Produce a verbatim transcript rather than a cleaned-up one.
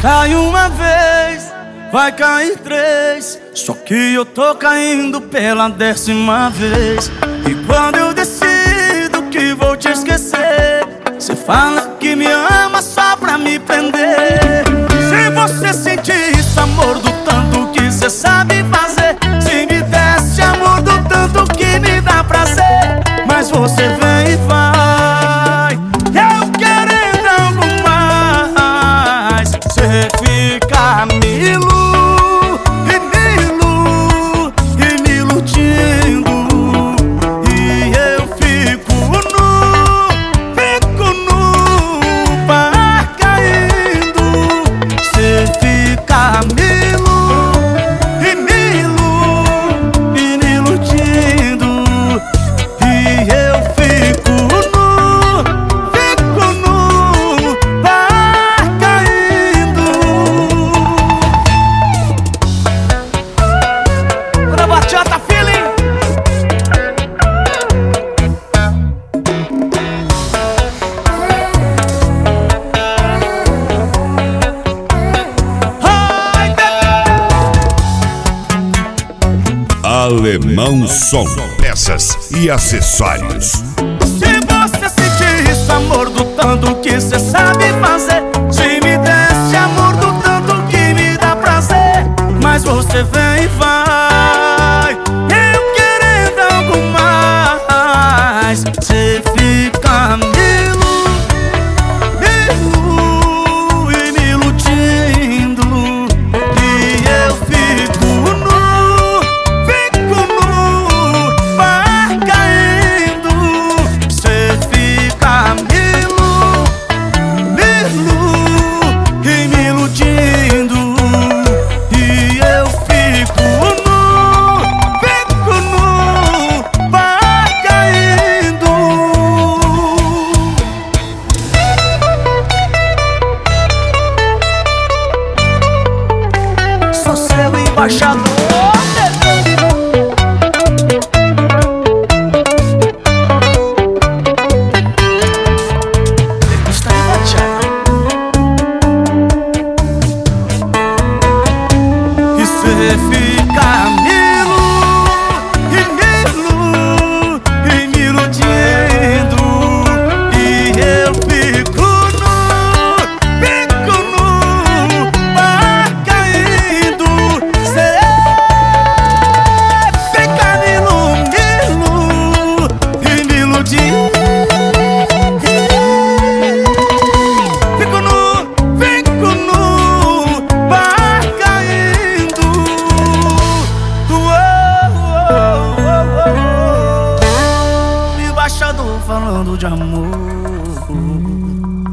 Cai uma vez, vai cair três, só que eu tô caindo pela décima vez. E quando eu decido que vou te esquecer, cê fala que me ama só pra me prender. Se você sentir esse amor do tanto que cê sabe fazer, se me desse amor do tanto que me dá prazer, mas você vem e vai, eu querendo algo mais. Cê fica me ilu, e me ilu, e me iludindo, e eu fico nu, fico nu, par caindo. Cê fica me ilu, e me ilu, e me iludindo, e eu fico nu, fico nu, par caindo. Pra bachata feeling. Alemão Som, peças e acessórios. Se você sentir esse amor do tanto que cê sabe fazer, se me desse amor do tanto que me dá prazer, mas você vem e vai, eu querendo algo mais. Cê fica me ilu, me ilu, e me iludindo, e eu fico nu, fico nu, par caindo. Cê fica me ilu, me ilu, e me iludindo, e eu fico nu, fico nu, par caindo. Sou seu embaixador. Está em bachata. E cê fica me ilu, e me ilu, e me iludindo, e eu fico nu, fico nu, par caindo. Cê fica me ilu, me ilu, e me iludindo, fico nu, fico nu, par caindo. Uou, uou, uou, uou. Embaixador falando de amor.